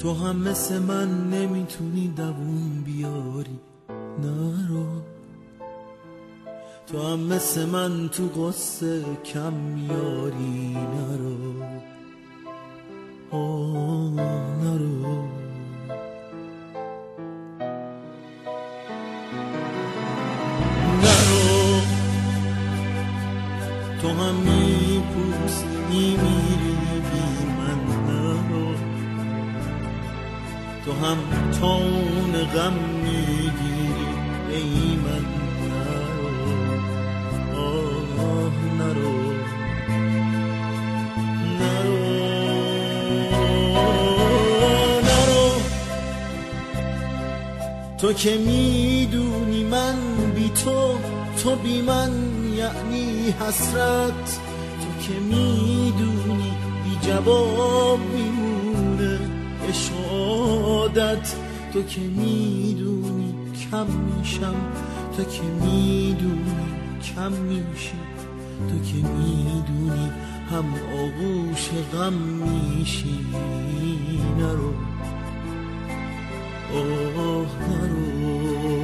تو هم مثل من نمیتونی دووم بیاری، نرو. تو هم مثل من تو قصه کم میاری، نرو. نرو. نرو. تو هم میپوسی میمیری بی من، نرو. تو هم تون غم میگیری ای من، نرو. نرو. تو که میدونی من بی تو بی من یعنی حسرت. تو که میدونی بی جواب میمونه عشقادت. تو که میدونی کم میشم، تو که میدونی کم میشی، تو که میدونی هم آغوش غم میشی، نرو. نرو.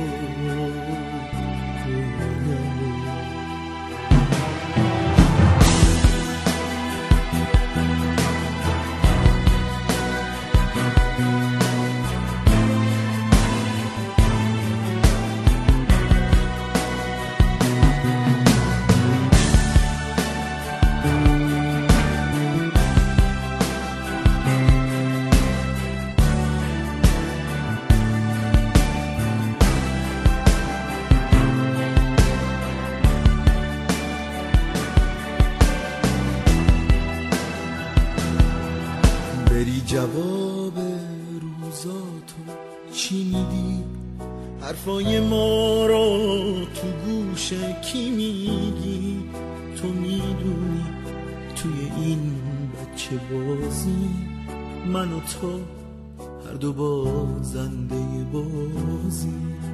بری جواب روزاتو چی میدی؟ حرفای ما رو تو گوش کی میگی؟ تو میدونی توی این بچه بازی من و تو هر دو بازنده بازی.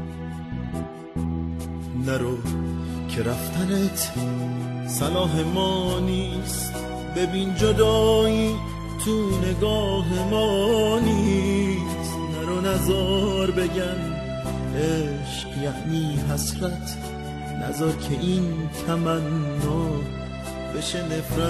نرو که رفتنت صلاح ما نیست، ببین جدایی تو نگاه ما نیست. نرو نزار بگن عشق یعنی حسرت، نزار که این تمنا بشه نفرت.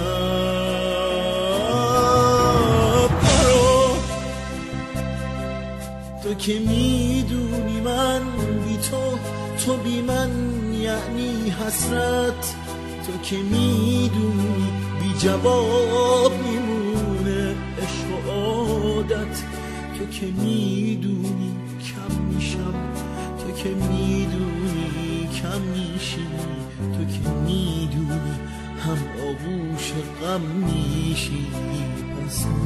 تو که میدونی من بی تو بی من یعنی حسرت. تو که میدونی بی جواب میمونه عشق و عادت. تو که میدونی کم میشم، تو که میدونی کم میشی، تو که میدونی هم آغوش غم میشی، پس